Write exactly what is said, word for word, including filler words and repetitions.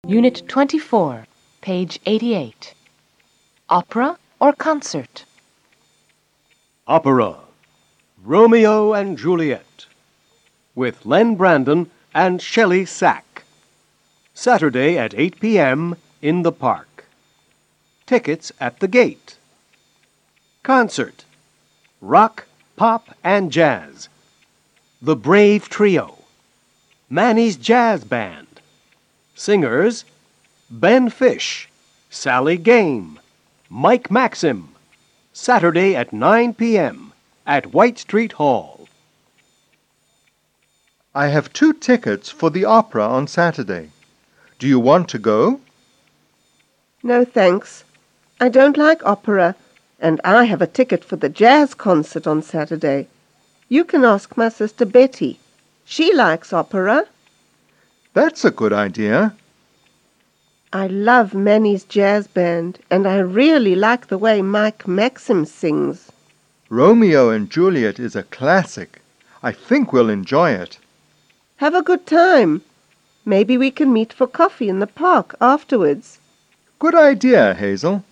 Unit twenty-four, page eighty-eight. Opera or concert? Opera, Romeo and Juliet, with Len Brandon and Shelley Sack. Saturday at eight p.m. in the park. Tickets at the gate. Concert, rock, pop, and jazz. The Brave Trio, Manny's Jazz Band. Singers, Ben Fish, Sally Game, Mike Maxim. Saturday at nine p.m. at White Street Hall. I have two tickets for the opera on Saturday. Do you want to go? No, thanks. I don't like opera, and I have a ticket for the jazz concert on Saturday. You can ask my sister Betty. She likes opera. That's a good idea. I love Manny's jazz band, and I really like the way Mike Maxim sings. Romeo and Juliet is a classic. I think we'll enjoy it. Have a good time. Maybe we can meet for coffee in the park afterwards. Good idea, Hazel.